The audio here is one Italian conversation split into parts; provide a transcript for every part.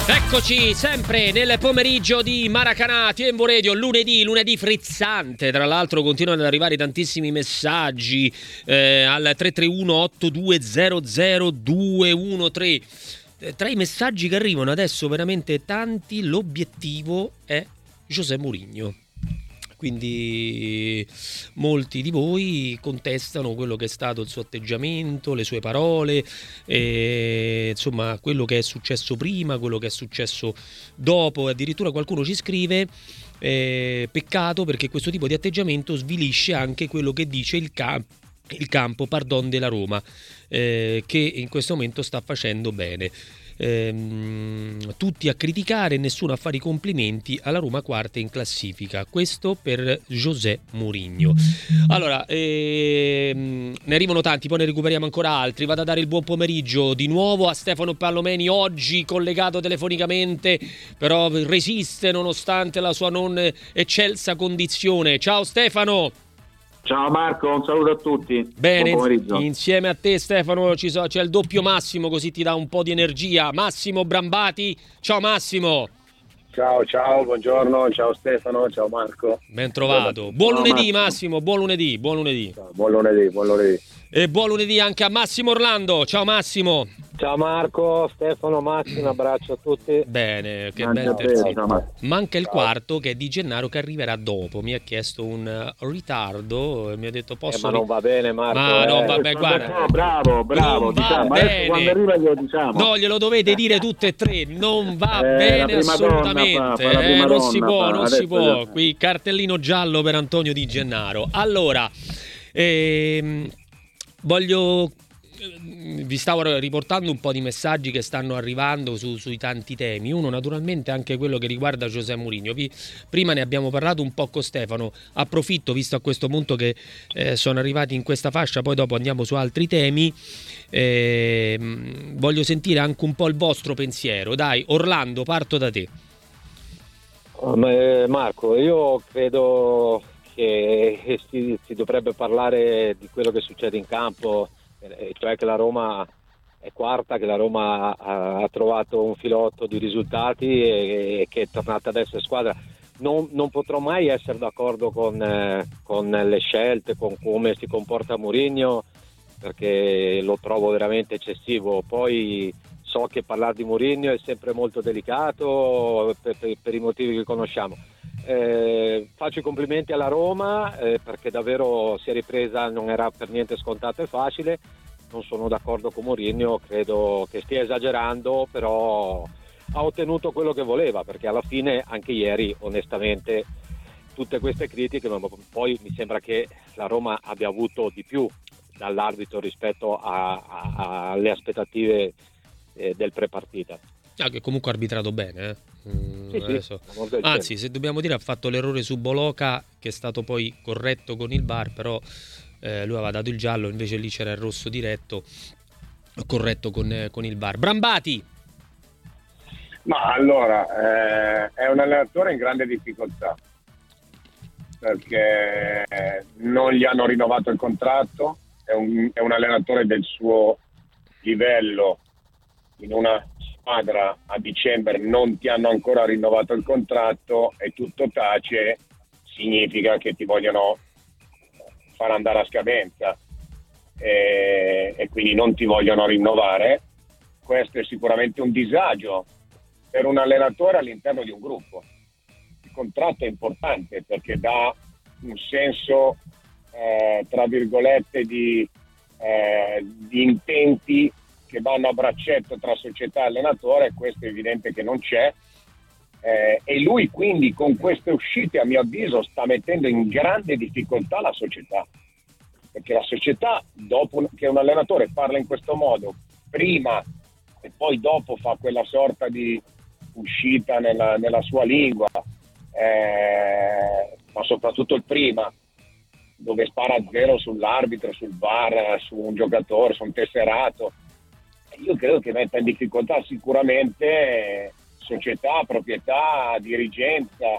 Eccoci sempre nel pomeriggio di Maracanã, Tiempo Radio, lunedì frizzante. Tra l'altro continuano ad arrivare tantissimi messaggi al 331 8200 213. Tra i messaggi che arrivano adesso veramente tanti, l'obiettivo è José Mourinho. Quindi molti di voi contestano quello che è stato il suo atteggiamento, le sue parole, insomma quello che è successo prima, quello che è successo dopo. Addirittura qualcuno ci scrive peccato perché questo tipo di atteggiamento svilisce anche quello che dice il campo della Roma, che in questo momento sta facendo bene. Tutti a criticare, nessuno a fare i complimenti alla Roma quarta in classifica. Questo per José Mourinho. Allora, ne arrivano tanti, poi ne recuperiamo ancora altri. Vado a dare il buon pomeriggio di nuovo a Stefano Pallomeni, oggi collegato telefonicamente, però resiste nonostante la sua non eccelsa condizione. Ciao Stefano! Ciao Marco, un saluto a tutti. Bene, insieme a te Stefano c'è il doppio Massimo, così ti dà un po' di energia. Massimo Brambati, ciao Massimo. Ciao, buongiorno, ciao Stefano, ciao Marco. Ben trovato. Buon lunedì Massimo, buon lunedì. Ciao, buon lunedì. E buon lunedì anche a Massimo Orlando, ciao Massimo. Ciao Marco, Stefano, Massimo, un abbraccio a tutti. Bene, che bel terzino. Manca il quarto che è Di Gennaro che arriverà dopo. Mi ha chiesto un ritardo e mi ha detto posso... ma non va bene Marco. Ma no, vabbè, guarda. Bravo, diciamo. Bene. Quando arriva glielo diciamo. No, glielo dovete dire tutte e tre. Non va bene assolutamente. Non si può. Qui cartellino giallo per Antonio Di Gennaro. Allora, vi stavo riportando un po' di messaggi che stanno arrivando sui tanti temi. Uno naturalmente anche quello che riguarda José Mourinho. Prima ne abbiamo parlato un po' con Stefano. Approfitto, visto a questo punto che sono arrivati in questa fascia, poi dopo andiamo su altri temi. Voglio sentire anche un po' il vostro pensiero. Dai, Orlando, parto da te. Marco, io credo che si dovrebbe parlare di quello che succede in campo, cioè che la Roma è quarta, che la Roma ha trovato un filotto di risultati e che è tornata ad essere squadra. Non potrò mai essere d'accordo con le scelte, con come si comporta Mourinho, perché lo trovo veramente eccessivo. Poi so che parlare di Mourinho è sempre molto delicato per i motivi che conosciamo. Faccio i complimenti alla Roma perché davvero si è ripresa, non era per niente scontato e facile. Non sono d'accordo con Mourinho, credo che stia esagerando, però ha ottenuto quello che voleva, perché alla fine anche ieri onestamente tutte queste critiche, ma poi mi sembra che la Roma abbia avuto di più dall'arbitro rispetto alle aspettative del prepartita. Che comunque ha arbitrato bene, Sì. Anzi, se dobbiamo dire, ha fatto l'errore su Boloca, che è stato poi corretto con il VAR, però lui aveva dato il giallo, invece lì c'era il rosso diretto, corretto con il VAR. Brambati! Ma allora, è un allenatore in grande difficoltà, perché non gli hanno rinnovato il contratto, è un allenatore del suo livello in una squadra a dicembre non ti hanno ancora rinnovato il contratto e tutto tace, significa che ti vogliono far andare a scadenza e quindi non ti vogliono rinnovare. Questo è sicuramente un disagio per un allenatore all'interno di un gruppo. Il contratto è importante perché dà un senso tra virgolette di intenti che vanno a braccetto tra società e allenatore. Questo è evidente che non c'è, e lui quindi con queste uscite a mio avviso sta mettendo in grande difficoltà la società, perché la società, dopo che un allenatore parla in questo modo prima e poi dopo fa quella sorta di uscita nella sua lingua, ma soprattutto il prima, dove spara a zero sull'arbitro, sul VAR, su un giocatore, su un tesserato, io credo che metta in difficoltà sicuramente società, proprietà, dirigenza,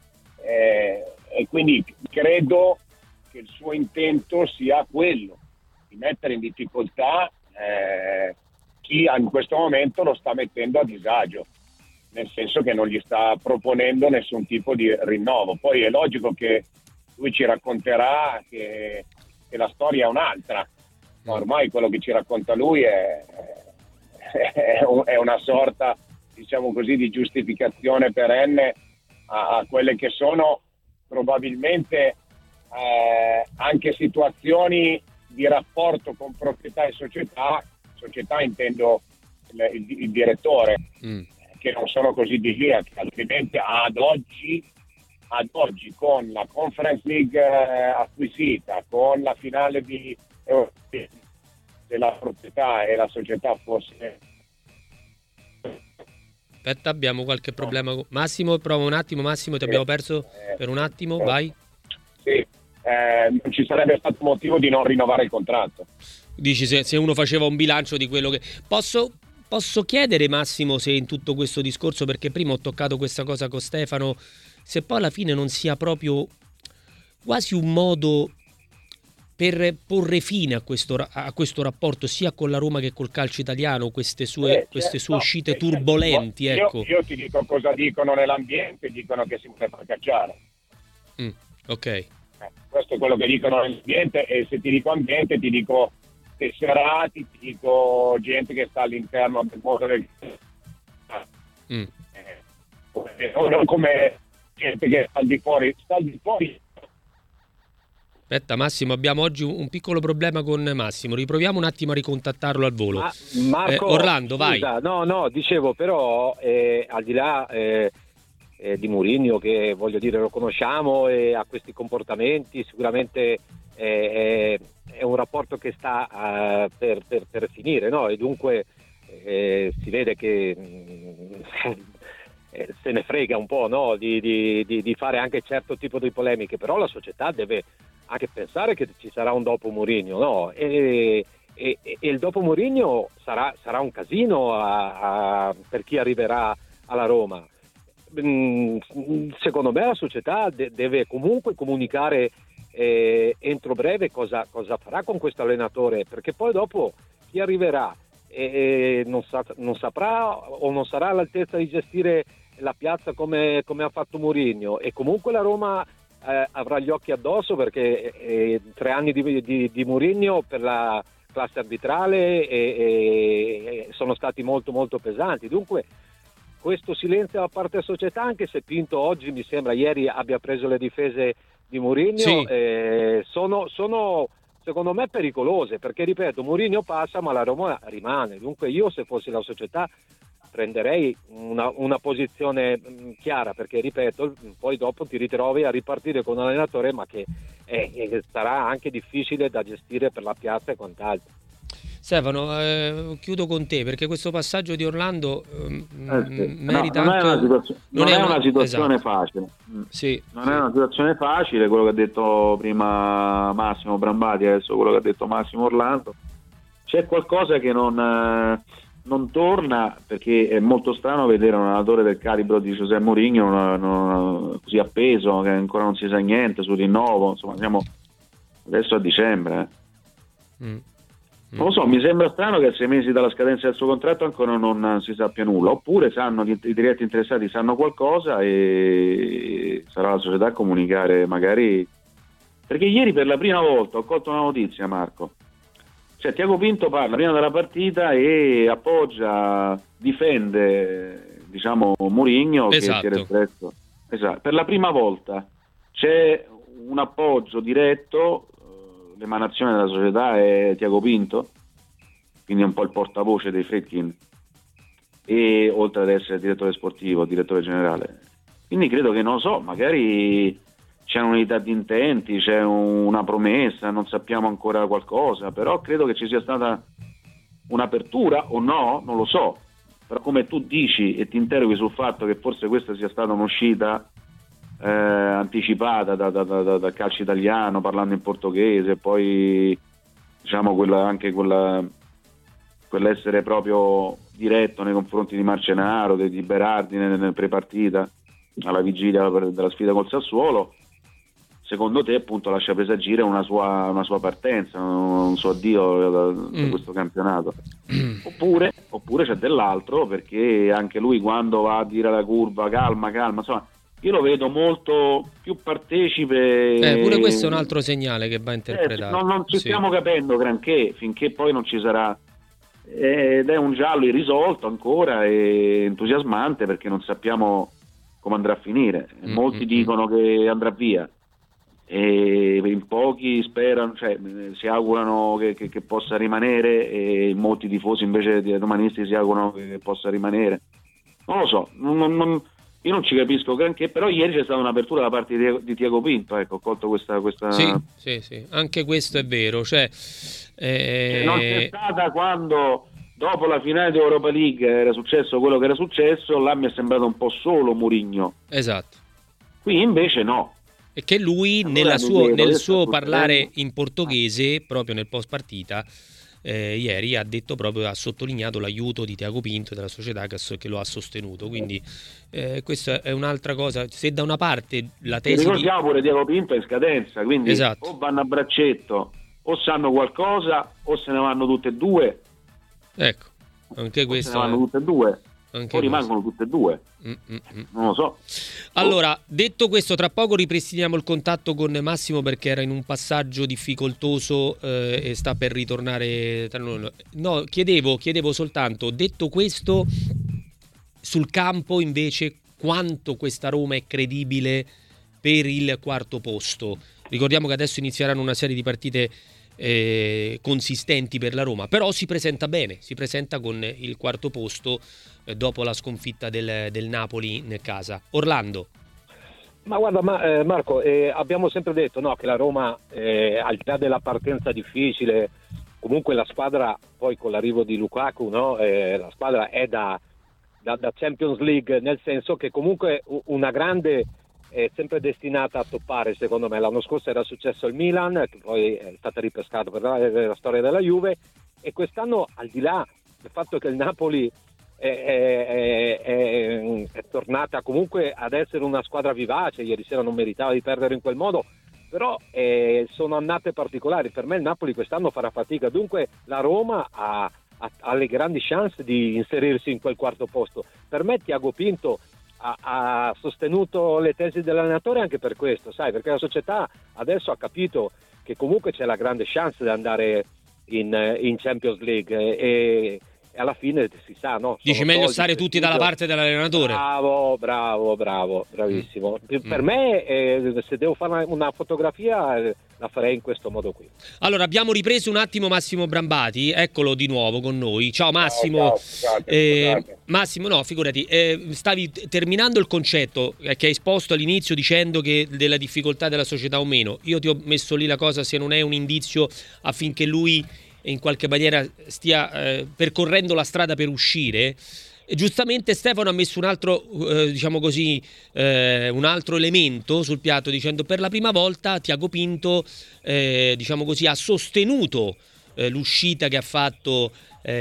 e quindi credo che il suo intento sia quello di mettere in difficoltà chi in questo momento lo sta mettendo a disagio. nel senso che non gli sta proponendo nessun tipo di rinnovo. Poi è logico che lui ci racconterà che la storia è un'altra, ma ormai quello che ci racconta lui è una sorta, diciamo così, di giustificazione perenne a quelle che sono probabilmente anche situazioni di rapporto con proprietà e società intendo il direttore, che non sono così disliati, altrimenti ad oggi con la Conference League acquisita, con la finale della proprietà e la società fosse... Aspetta, abbiamo qualche problema. Massimo, prova un attimo. Massimo, ti abbiamo perso per un attimo, vai. Sì, non ci sarebbe stato motivo di non rinnovare il contratto. Dici se uno faceva un bilancio di quello che... Posso chiedere, Massimo, se in tutto questo discorso, perché prima ho toccato questa cosa con Stefano, se poi alla fine non sia proprio quasi un modo per porre fine a questo rapporto sia con la Roma che col calcio italiano, queste sue uscite turbolenti, ecco. Io ti dico cosa dicono nell'ambiente, dicono che si vuole far cacciare. Ok. Questo è quello che dicono nell'ambiente, e se ti dico ambiente ti dico tesserati, ti dico gente che sta all'interno del mondo del non come gente che sta al di fuori. Aspetta Massimo, abbiamo oggi un piccolo problema con Massimo, riproviamo un attimo a ricontattarlo al volo. Marco, Orlando, scusa, vai. No, dicevo però al di là di Mourinho, che voglio dire lo conosciamo e ha questi comportamenti, sicuramente è un rapporto che sta per finire, no? E dunque si vede che se ne frega un po', no? di fare anche certo tipo di polemiche, però la società deve anche pensare che ci sarà un dopo Mourinho, no? E il dopo Mourinho sarà un casino per chi arriverà alla Roma. Secondo me la società deve comunque comunicare entro breve cosa farà con questo allenatore, perché poi dopo chi arriverà non saprà o non sarà all'altezza di gestire la piazza come ha fatto Mourinho, e comunque la Roma avrà gli occhi addosso, perché 3 anni di Mourinho per la classe arbitrale sono stati molto molto pesanti. Dunque questo silenzio da parte della società, anche se Pinto oggi mi sembra ieri abbia preso le difese di Mourinho, sì, sono secondo me pericolose, perché ripeto, Mourinho passa ma la Roma rimane. Dunque io, se fossi la società, prenderei una posizione chiara, perché ripeto, poi dopo ti ritrovi a ripartire con un allenatore ma che sarà anche difficile da gestire per la piazza e quant'altro. Stefano, chiudo con te, perché questo passaggio di Orlando merita non è una situazione facile. Sì, non è una situazione facile, quello che ha detto prima Massimo Brambati, adesso quello che ha detto Massimo Orlando. C'è qualcosa che non torna, perché è molto strano vedere un allenatore del calibro di José Mourinho così appeso, che ancora non si sa niente sul rinnovo. Insomma, siamo adesso a dicembre. Non lo so, mi sembra strano che a 6 mesi dalla scadenza del suo contratto ancora non si sappia nulla, oppure i diretti interessati sanno qualcosa e sarà la società a comunicare, magari, perché ieri per la prima volta ho colto una notizia, Marco, cioè Tiago Pinto parla prima della partita e appoggia, difende, diciamo, Mourinho, esatto, che si era espresso. Esatto. Per la prima volta c'è un appoggio diretto. L'emanazione della società è Tiago Pinto, quindi è un po' il portavoce dei Fredkin, e oltre ad essere direttore sportivo, direttore generale. Quindi credo che, non lo so, magari c'è un'unità di intenti, c'è una promessa, non sappiamo ancora qualcosa, però credo che ci sia stata un'apertura, o no, non lo so. Però come tu dici e ti interroghi sul fatto che forse questa sia stata un'uscita anticipata dal calcio italiano, parlando in portoghese, poi diciamo quell'essere proprio diretto nei confronti di Marcenaro, di Berardi nel prepartita alla vigilia della sfida col Sassuolo, secondo te appunto lascia presagire una sua partenza, un suo addio da questo campionato. Oppure c'è dell'altro, perché anche lui quando va a dire alla curva calma, insomma, io lo vedo molto più partecipe. Pure questo è un altro segnale che va interpretato. Non ci stiamo capendo granché finché poi non ci sarà, ed è un giallo irrisolto ancora e entusiasmante, perché non sappiamo come andrà a finire. Molti dicono che andrà via e in pochi sperano, cioè si augurano che possa rimanere, e molti tifosi invece di romanisti si augurano che possa rimanere. Non lo so, io non ci capisco granché, però ieri c'è stata un'apertura da parte di Tiago Pinto, ecco, ho colto questa... Sì, anche questo è vero, cioè non c'è stata quando dopo la finale di Europa League era successo quello che era successo, là mi è sembrato un po' solo Mourinho. Esatto. Qui invece no. E che lui Allora, nel suo parlare in portoghese, proprio nel post partita, ieri ha sottolineato l'aiuto di Tiago Pinto e della società che lo ha sostenuto, quindi questa è un'altra cosa. Se da una parte la tesi ricordiamo pure Tiago Pinto è in scadenza, quindi esatto, o vanno a braccetto o sanno qualcosa o se ne vanno tutte e due, ecco, anche questo se ne vanno tutte e due o rimangono tutte e due. Non lo so. Allora, detto questo, tra poco ripristiniamo il contatto con Massimo, perché era in un passaggio difficoltoso e sta per ritornare tra noi. No, chiedevo soltanto, detto questo, sul campo invece quanto questa Roma è credibile per il quarto posto. Ricordiamo che adesso inizieranno una serie di partite consistenti per la Roma, però si presenta bene, si presenta con il quarto posto dopo la sconfitta del Napoli in casa. Orlando. Ma guarda, Marco, abbiamo sempre detto, no, che la Roma, al di là della partenza difficile, comunque la squadra poi con l'arrivo di Lukaku, no, la squadra è da Champions League, nel senso che comunque una grande è sempre destinata a toppare, secondo me. L'anno scorso era successo al Milan, che poi è stata ripescata per la storia della Juve, e quest'anno, al di là del fatto che il Napoli è tornata comunque ad essere una squadra vivace, ieri sera non meritava di perdere in quel modo, però sono annate particolari. Per me il Napoli quest'anno farà fatica, dunque la Roma ha le grandi chance di inserirsi in quel quarto posto. Per me Tiago Pinto ha sostenuto le tesi dell'allenatore anche per questo, sai, perché la società adesso ha capito che comunque c'è la grande chance di andare in Champions League e alla fine si sa, no? Dici meglio stare tutti dalla parte dell'allenatore. Bravo, bravissimo. Per me se devo fare una fotografia la farei in questo modo qui. Allora, abbiamo ripreso un attimo Massimo Brambati, eccolo di nuovo con noi. Ciao Massimo. Scusate. Massimo, no, figurati, stavi terminando il concetto che hai esposto all'inizio dicendo che della difficoltà della società o meno. Io ti ho messo lì la cosa, se non è un indizio affinché lui in qualche maniera stia percorrendo la strada per uscire. E giustamente Stefano ha messo un altro diciamo così un altro elemento sul piatto, dicendo per la prima volta Tiago Pinto diciamo così ha sostenuto l'uscita che ha fatto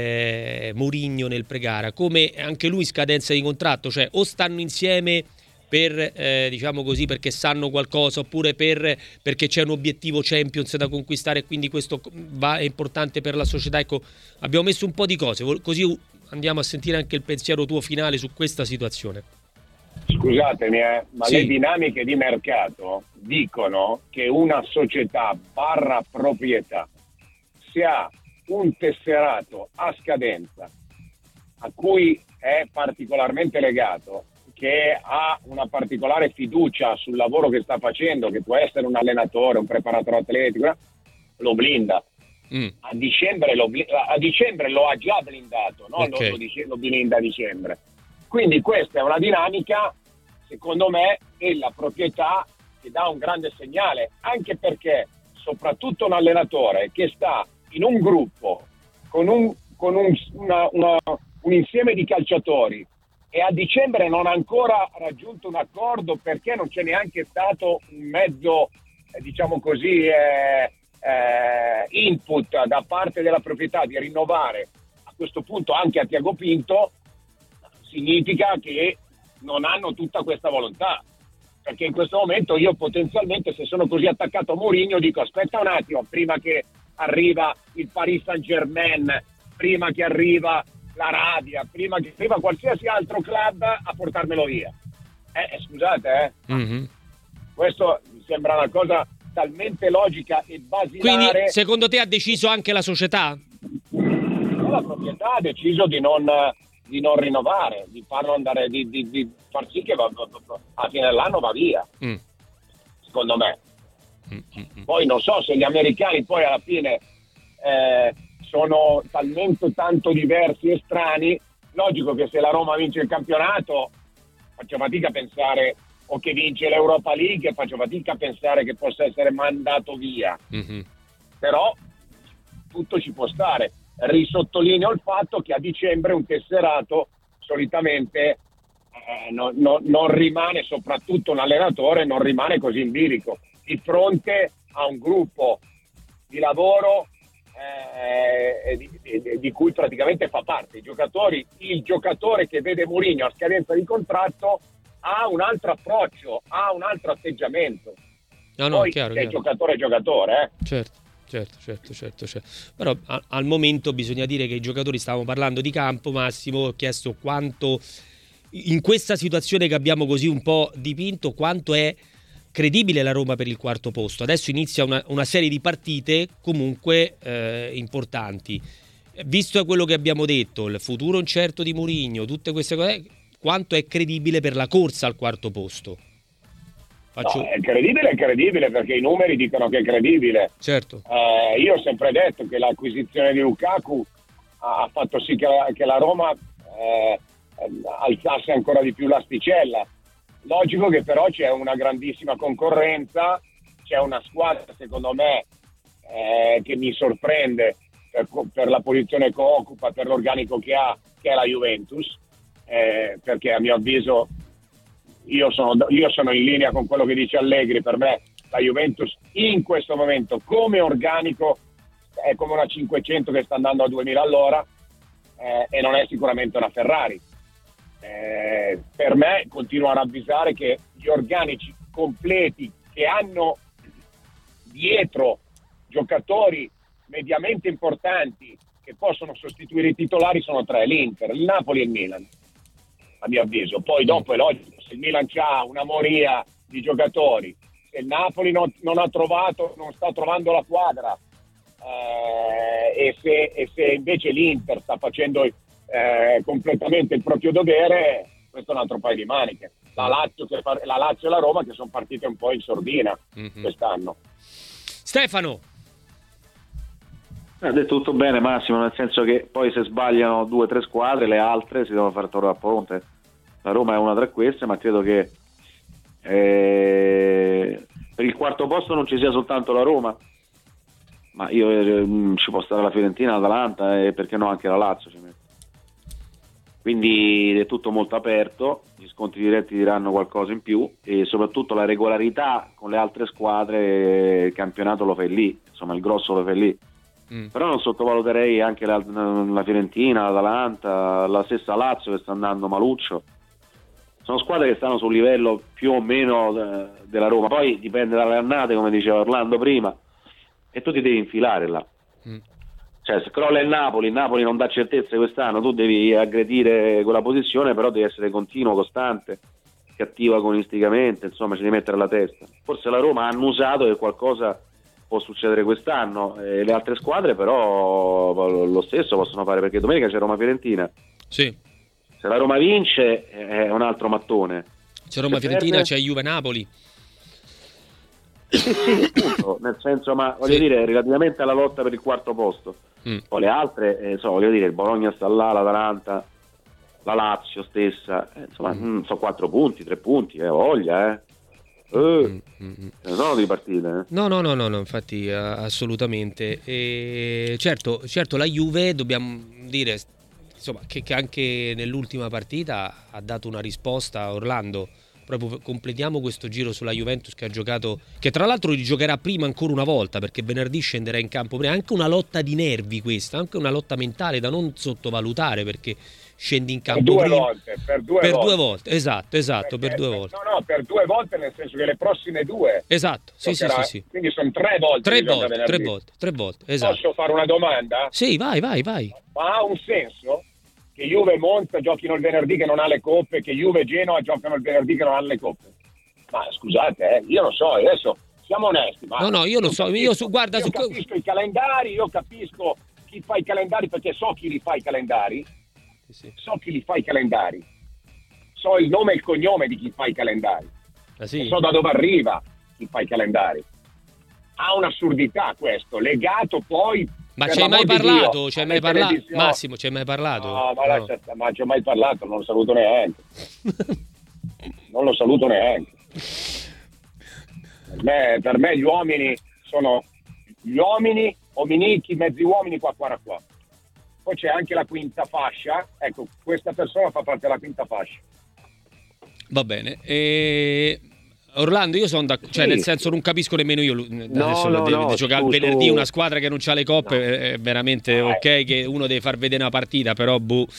Mourinho nel pre-gara, come anche lui scadenza di contratto, cioè o stanno insieme per diciamo così perché sanno qualcosa, oppure perché c'è un obiettivo Champions da conquistare e quindi questo è importante per la società. Ecco, abbiamo messo un po' di cose, così andiamo a sentire anche il pensiero tuo finale su questa situazione. Scusatemi, ma sì, le dinamiche di mercato dicono che una società / proprietà, se ha un tesserato a scadenza a cui è particolarmente legato, che ha una particolare fiducia sul lavoro che sta facendo, che può essere un allenatore, un preparatore atletico, lo blinda. A dicembre lo ha già blindato, no? Okay. Lo blinda a dicembre. Quindi questa è una dinamica, secondo me, e la proprietà che dà un grande segnale, anche perché soprattutto un allenatore che sta in un gruppo con un insieme di calciatori e a dicembre non ha ancora raggiunto un accordo, perché non c'è neanche stato un mezzo, diciamo così, input da parte della proprietà di rinnovare a questo punto anche a Tiago Pinto, significa che non hanno tutta questa volontà. perché in questo momento io potenzialmente, se sono così attaccato a Mourinho, dico aspetta un attimo, prima che arriva il Paris Saint-Germain, prima che arriva l'Arabia, prima che arriva qualsiasi altro club a portarmelo via. Scusate, Mm-hmm. Questo mi sembra una cosa talmente logica e basilare. Quindi secondo te ha deciso anche la società? La proprietà ha deciso di non rinnovare, di farlo andare, di far sì che a fine dell'anno va via, secondo me. Poi non so se gli americani poi alla fine sono talmente tanto diversi e strani. Logico che se la Roma vince il campionato faccio fatica a pensare, o che vince l'Europa League, faccio fatica a pensare che possa essere mandato via. Però tutto ci può stare. Risottolineo il fatto che a dicembre un tesserato solitamente non rimane, soprattutto un allenatore non rimane così in bilico di fronte a un gruppo di lavoro di cui praticamente fa parte. Il giocatore che vede Mourinho a scadenza di contratto ha un altro approccio, ha un altro atteggiamento. Poi chiaro. Giocatore è giocatore, Certo. Però al momento bisogna dire che i giocatori, stavamo parlando di campo, Massimo, ho chiesto quanto in questa situazione che abbiamo così un po' dipinto, quanto è credibile la Roma per il quarto posto. Adesso inizia una serie di partite comunque importanti. Visto quello che abbiamo detto, il futuro incerto di Mourinho, tutte queste cose, quanto è credibile per la corsa al quarto posto? No, è credibile perché i numeri dicono che è credibile. Certo. Io ho sempre detto che l'acquisizione di Lukaku ha fatto sì che la Roma alzasse ancora di più l'asticella. Logico che però c'è una grandissima concorrenza, c'è una squadra secondo me che mi sorprende per la posizione che occupa, per l'organico che ha, che è la Juventus, perché a mio avviso io sono in linea con quello che dice Allegri. Per me la Juventus in questo momento come organico è come una 500 che sta andando a 2000 all'ora, e non è sicuramente una Ferrari. Per me continuo a ravvisare che gli organici completi che hanno dietro giocatori mediamente importanti che possono sostituire i titolari sono tre: l'Inter, il Napoli e il Milan, a mio avviso. Poi dopo è logico, se il Milan ha una moria di giocatori, se il Napoli non sta trovando la quadra, e se invece l'Inter sta facendo completamente il proprio dovere, questo è un altro paio di maniche. La Lazio e la Roma che sono partite un po' in sordina quest'anno. Stefano. Ha detto tutto bene Massimo, nel senso che poi se sbagliano 2 o 3 squadre, le altre si devono far trovare a ponte. La Roma è una tra queste, ma credo che per il quarto posto non ci sia soltanto la Roma, ma ci può stare la Fiorentina, l'Atalanta e perché no anche la Lazio ci mette. Quindi è tutto molto aperto, gli scontri diretti diranno qualcosa in più e soprattutto la regolarità con le altre squadre, il campionato lo fai lì, insomma il grosso lo fai lì. Però non sottovaluterei anche la Fiorentina, l'Atalanta, la stessa Lazio che sta andando maluccio. Sono squadre che stanno sul livello più o meno della Roma, poi dipende dalle annate, come diceva Orlando prima, e tu ti devi infilare là. Cioè se crolla il Napoli non dà certezze quest'anno, tu devi aggredire quella posizione, però devi essere continuo, costante, cattivo agonisticamente, insomma ci devi mettere la testa. Forse la Roma ha annusato che qualcosa può succedere quest'anno, le altre squadre però lo stesso possono fare, perché domenica c'è Roma-Fiorentina. Sì. Se la Roma vince è un altro mattone. C'è Roma-Fiorentina, c'è Juve-Napoli. Nel senso, ma voglio dire, relativamente alla lotta per il quarto posto, poi le altre, voglio dire, il Bologna sta là, l'Atalanta, la Lazio stessa, insomma, sono 4 punti, 3 punti, voglia, sono di partite. No, infatti assolutamente. Certo, la Juve dobbiamo dire, insomma, che anche nell'ultima partita ha dato una risposta a Orlando. Proprio completiamo questo giro sulla Juventus che ha giocato, che tra l'altro rigiocherà prima ancora una volta, perché venerdì scenderà in campo prima. Anche una lotta di nervi questa, anche una lotta mentale da non sottovalutare, perché scendi in campo per prima. per due volte. Esatto, Perché, per 2 volte. No, per 2 volte, nel senso che le prossime 2. Esatto, sì. Quindi sono 3 volte. 3 volte, esatto. Posso fare una domanda? Sì, vai. Ma ha un senso che Juve e Monza giochino il venerdì che non ha le coppe, che Juve e Genoa giocano il venerdì che non hanno le coppe? Ma scusate, io non so, adesso siamo onesti. Ma no, io lo so, capisco i calendari, io capisco chi fa i calendari, perché so chi li fa i calendari. Sì. So chi li fa i calendari. So il nome e il cognome di chi fa i calendari. Sì. So da dove arriva chi fa i calendari. Ha un'assurdità questo, legato poi. Ma ci hai mai parlato? Massimo, ci hai mai parlato? No, ma ci ho mai parlato, non lo saluto neanche. Non lo saluto neanche. Per me gli uomini sono gli uomini, ominichi, mezzi uomini, qua. Poi c'è anche la quinta fascia. Ecco, questa persona fa parte della quinta fascia. Va bene. Orlando, io sono cioè nel senso non capisco nemmeno io di giocare il venerdì una squadra che non c'ha le coppe, è veramente ok che uno deve far vedere una partita, però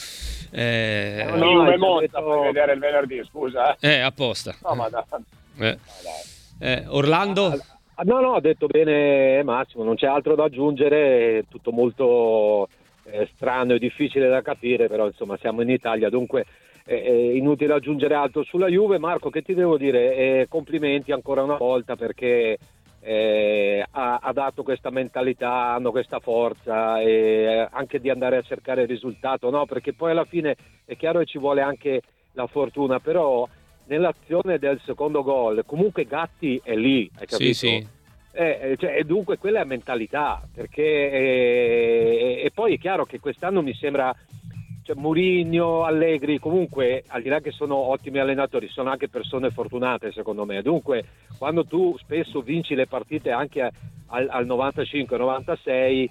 Juve Monza per vedere il venerdì, scusa. Apposta. No, ma dai. Orlando? No, ha detto bene Massimo, non c'è altro da aggiungere, è tutto molto strano e difficile da capire, però insomma siamo in Italia, dunque è inutile aggiungere altro sulla Juve. Marco, che ti devo dire? Complimenti ancora una volta, perché ha dato questa mentalità, hanno questa forza anche di andare a cercare il risultato, no? Perché poi alla fine è chiaro che ci vuole anche la fortuna, però nell'azione del secondo gol comunque Gatti è lì, hai capito? Sì. E dunque quella è mentalità, perché e poi è chiaro che quest'anno mi sembra, cioè, Mourinho, Allegri, comunque al di là che sono ottimi allenatori, sono anche persone fortunate secondo me, dunque quando tu spesso vinci le partite anche al 95-96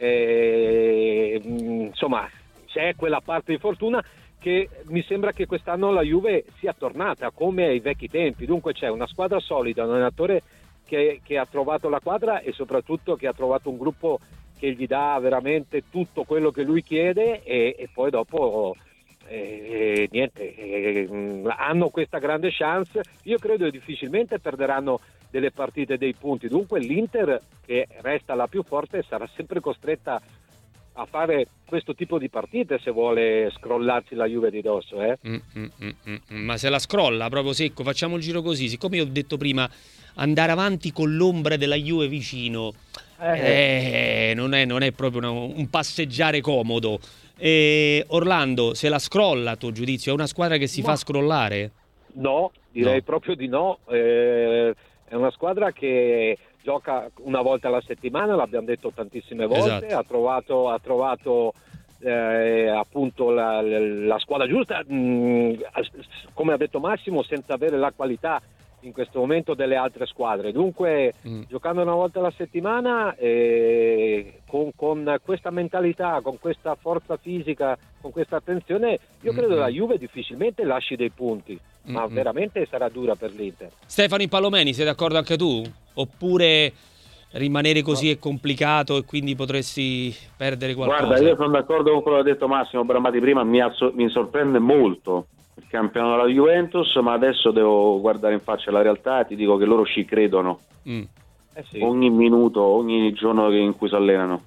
insomma c'è quella parte di fortuna che mi sembra che quest'anno la Juve sia tornata come ai vecchi tempi, dunque c'è una squadra solida, un allenatore che ha trovato la quadra e soprattutto che ha trovato un gruppo che gli dà veramente tutto quello che lui chiede e poi dopo hanno questa grande chance. Io credo che difficilmente perderanno delle partite, dei punti, dunque l'Inter, che resta la più forte, sarà sempre costretta a fare questo tipo di partite se vuole scrollarsi la Juve di dosso. Ma se la scrolla proprio secco, facciamo il giro così, siccome io ho detto prima andare avanti con l'ombra della Juve vicino, non è proprio un passeggiare comodo. Orlando, se la scrolla a tuo giudizio, è una squadra che si fa scrollare? No, direi proprio di no. È una squadra che gioca una volta alla settimana, l'abbiamo detto tantissime volte, esatto. ha trovato appunto la squadra giusta, come ha detto Massimo, senza avere la qualità in questo momento delle altre squadre, dunque giocando una volta alla settimana con questa mentalità, con questa forza fisica, con questa attenzione, io credo che la Juve difficilmente lasci dei punti, ma veramente sarà dura per l'Inter. Stefano Palomeni, sei d'accordo anche tu? Oppure rimanere così è complicato e quindi potresti perdere qualcosa? Guarda, io sono d'accordo con quello che ha detto Massimo Brambati prima, mi sorprende molto il campionato della Juventus, ma adesso devo guardare in faccia la realtà e ti dico che loro ci credono Sì. ogni minuto, ogni giorno in cui si allenano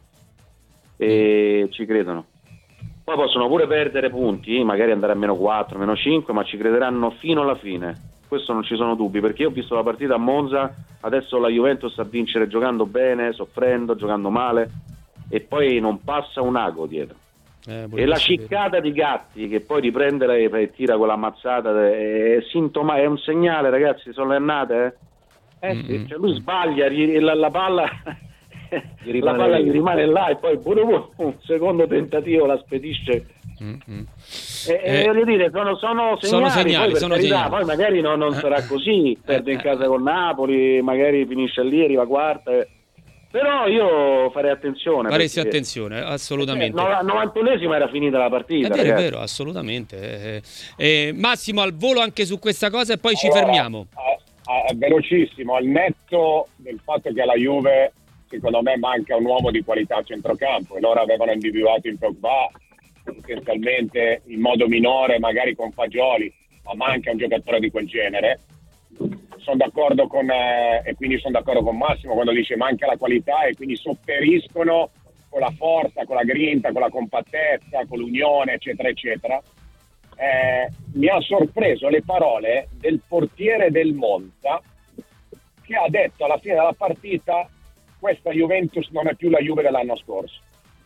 e ci credono. Poi possono pure perdere punti, magari andare a -4, -5, ma ci crederanno fino alla fine. Questo non ci sono dubbi, perché io ho visto la partita a Monza, adesso la Juventus a vincere giocando bene, soffrendo, giocando male, e poi non passa un ago dietro. E la ciccata di Gatti che poi riprende e tira quella ammazzata è un segnale, ragazzi, sono le annate. Sì. Cioè lui sbaglia, la palla gli rimane là e poi pure un secondo tentativo la spedisce. Voglio dire, sono segnali, poi magari non sarà così, perde in casa con Napoli, magari finisce lì, arriva quarta. Però io farei attenzione. Faresti attenzione, assolutamente. La 91esima era finita la partita. È vero, assolutamente. Massimo, al volo anche su questa cosa e poi ci fermiamo. Velocissimo, al netto del fatto che alla Juve, secondo me, manca un uomo di qualità a centrocampo, e loro avevano individuato in Pogba potenzialmente in modo minore, magari con Fagioli, ma manca un giocatore di quel genere. Sono d'accordo e quindi sono d'accordo con Massimo quando dice manca la qualità e quindi sopperiscono con la forza, con la grinta, con la compattezza, con l'unione, eccetera, eccetera. Mi ha sorpreso le parole del portiere del Monza, che ha detto alla fine della partita: questa Juventus non è più la Juve dell'anno scorso.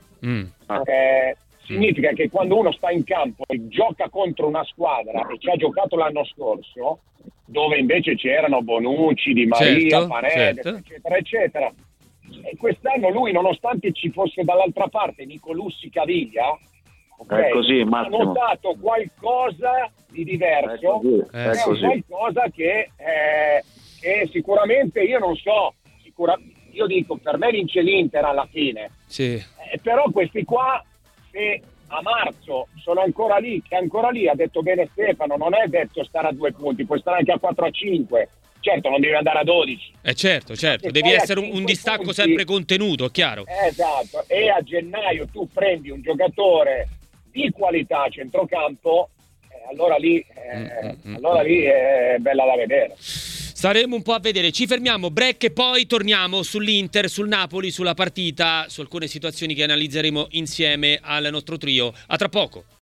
Significa che quando uno sta in campo e gioca contro una squadra e ci ha giocato l'anno scorso, dove invece c'erano Bonucci, Di Maria, Paredes, eccetera, eccetera, e quest'anno lui, nonostante ci fosse dall'altra parte Nicolussi, Caviglia, è così, ha notato qualcosa di diverso, è qualcosa che sicuramente, io non so, io dico, per me vince l'Inter alla fine, però questi qua, se a marzo sono ancora lì, ha detto bene Stefano, non è detto stare a 2 punti, puoi stare anche a 4 a 5, certo non devi andare a 12. Certo, devi essere un distacco punti, sempre contenuto, è chiaro. Esatto, e a gennaio tu prendi un giocatore di qualità a centrocampo, allora lì è bella da vedere. Staremo un po' a vedere, ci fermiamo, break e poi torniamo sull'Inter, sul Napoli, sulla partita, su alcune situazioni che analizzeremo insieme al nostro trio. A tra poco.